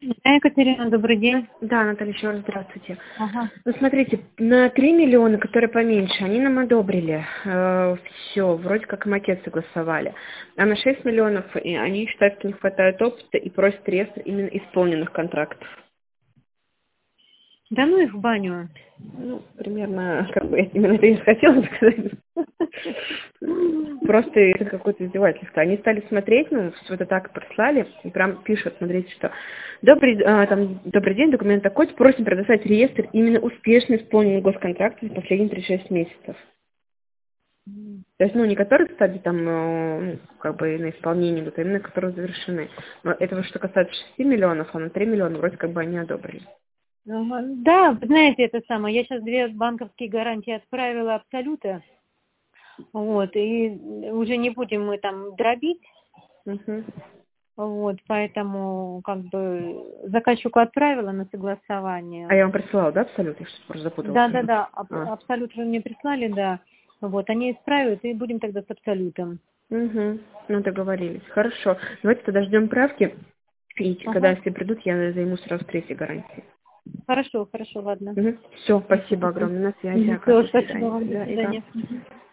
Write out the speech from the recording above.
Да, Екатерина, добрый день. Да, Наталья, еще раз здравствуйте. Ага. Ну, смотрите, на 3 миллиона, которые поменьше, они нам одобрили. Все, вроде как и макет согласовали. А на 6 миллионов и они считают, что не хватает опыта и просят реестр именно исполненных контрактов. Да ну их в баню. Ну, примерно, как бы, именно это я хотела сказать. Просто это какое-то издевательство. Они стали смотреть, ну, вот это так прислали, и прям пишут, смотрите, что добрый день, документ такой, просим предоставить реестр именно успешно исполненных госконтрактов за последние 36 месяцев. То есть, ну, не которые, кстати, там, ну, как бы на исполнении идут, а именно которые завершены. Но это вот что касается 6 миллионов, а на 3 миллиона вроде как бы они одобрили. Ага. Да, вы знаете, это самое. Я сейчас 2 банковские гарантии отправила Абсолюта. Вот, и уже не будем мы там дробить. Мгм. Вот, поэтому как бы заказчику отправила на А согласование. я вам присылала, да, абсолютно? Я что-то просто запуталась уже. Да, А. Абсолют вы мне прислали, да. Вот, они исправят, и будем тогда с Абсолютом. Угу. Ну, договорились. Хорошо. Давайте тогда ждем правки. И когда Ага. все придут, я займусь сразу третьей гарантией. Хорошо, ладно. Угу. Все, спасибо огромное. На связи, Ака. Все, До спасибо свидания. вам, до Да, и вам. свидания.